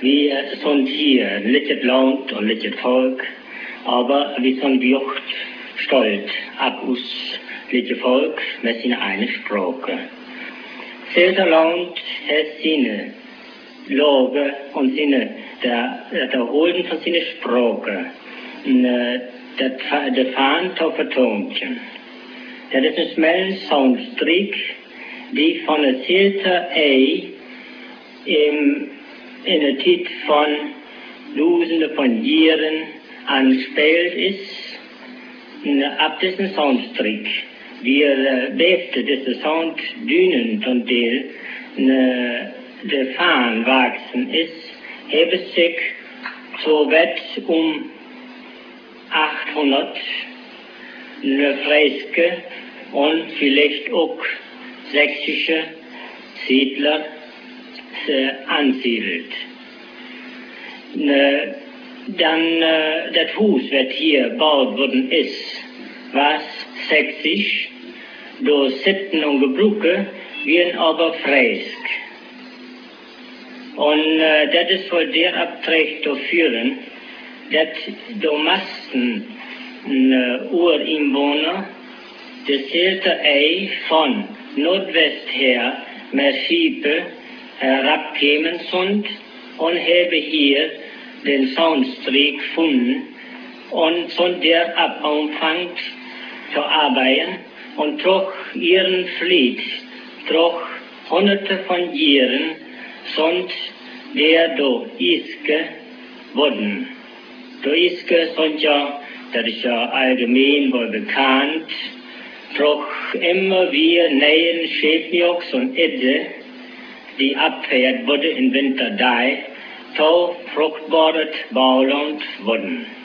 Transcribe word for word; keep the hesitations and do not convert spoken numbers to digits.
Vi sind hier ein litet Land und litet Volk, aber wir sind wirklich stolz auf uns litet Volk mit seiner eigenen Sprache. Selter Land hat seine Lage und seine, der, der Holen von seiner Sprache, der, der Fahnen auf Vertonchen. Das ist ein smellen Soundstreak, die von der Selter Ei im in der Zeit von Tausenden von Jahren angespielt ist. Ab diesem Soundstreak, wir äh, befte diese Sounddünen von der der Fahnen wachsen ist, habe sich so weit um achthundert eine Freiske und vielleicht auch sächsische Siedler äh, ansiedelt. Ne, dann äh, das Haus, das hier gebaut worden ist, was sächsisch, durch Sitten und Gebrücke, werden aber freisk. Und äh, das ist wohl der Abträgt zu führen, dass die meisten äh, Ureinwohner das Selter Ei von Nordwest her mit Schiepe herabkämen sind und habe hier den Soundstreak gefunden und sind der ab anfangt zu arbeiten und durch ihren Fleet, durch hunderte von Jahren sind der do Iske worden. Do Iske sind ja, das ist ja allgemein wohl bekannt, durch immer wieder neuen Schäfjoks und Edde, die abfährt wurde im Winter da, so fruchtbares Bauland wurden.